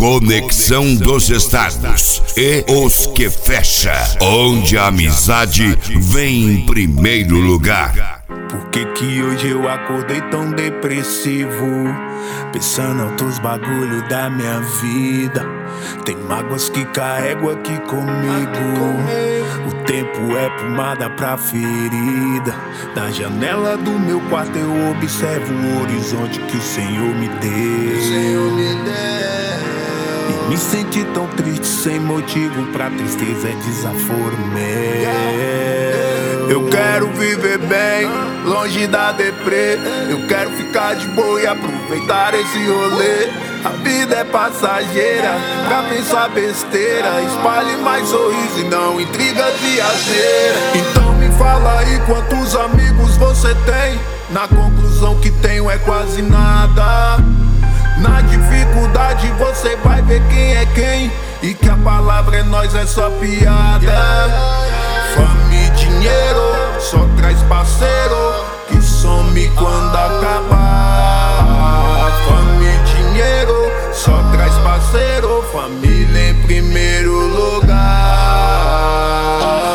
Conexão dos Estados e os que fecha, onde a amizade vem em primeiro lugar. Por que hoje eu acordei tão depressivo? Pensando outros bagulho da minha vida. Tem mágoas que carrego aqui comigo. O tempo é pomada pra ferida. Da janela do meu quarto eu observo o horizonte que o Senhor me deu. E me senti tão triste sem motivo pra tristeza, é desaforo meu. Eu quero viver bem, longe da deprê. Eu quero ficar de boa e aproveitar esse rolê. A vida é passageira, pra pensar besteira. Espalhe mais sorriso e não intrigas e asneira. Então me fala aí quantos amigos você tem. Na conclusão que tenho é quase nada. Na dificuldade você vai ver quem é quem. E que a palavra é nós, é só piada. Fama e dinheiro só traz parceiro que some quando acabar. Fama e dinheiro só traz parceiro, família em primeiro lugar.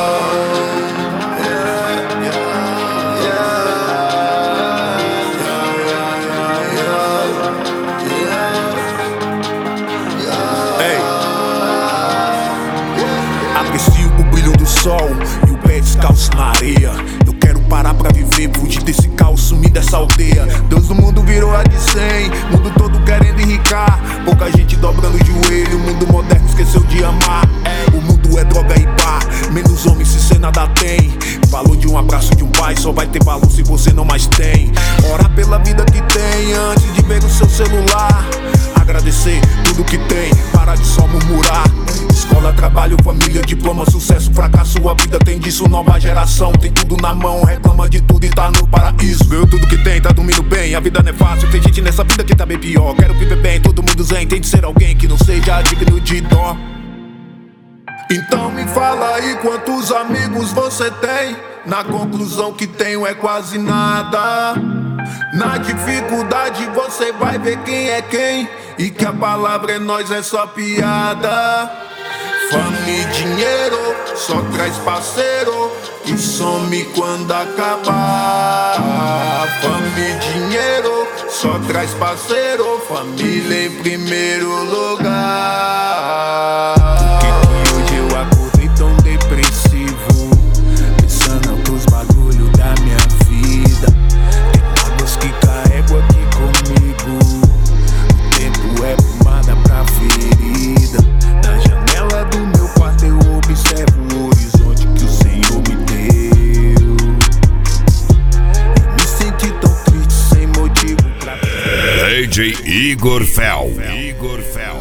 Aprecio o brilho do sol e o pé descalço na areia. Eu quero parar pra viver, fugir desse caos, sumir dessa aldeia. Deus do mundo virou a de 100, mundo todo querendo enricar. Pouca gente dobrando o joelho, o mundo moderno esqueceu de amar. O mundo é droga e bar, menos homem se cê nada tem. Valor de um abraço de um pai só vai ter valor se você não mais tem. Orar pela vida que tem antes de ver o seu celular. Agradecer tudo que tem, parar de só murmurar. Escola, trabalho, família, diploma, sucesso, fracasso. A vida tem disso, nova geração tem tudo na mão, reclama de tudo e tá no paraíso. Ganhou tudo que tem, tá dormindo bem, a vida não é fácil. Tem gente nessa vida que tá bem pior. Quero viver bem, todo mundo zen, tem de ser alguém que não seja digno de dó. Então me fala aí quantos amigos você tem. Na conclusão que tenho é quase nada. Na dificuldade você vai ver quem é quem. E que a palavra é nós, é só piada. Fama e dinheiro só traz parceiro que some quando acabar. Fama e dinheiro só traz parceiro, família em primeiro lugar. Por que hoje eu acordei tão depressivo? Pensando outros bagulho da minha vida. Tem mágoas que carrego aqui comigo. O tempo é pomada pra ferida. Na janela do meu quarto eu observo o horizonte que o Senhor me deu. E me senti tão triste sem motivo pra... DJ Igor Fel.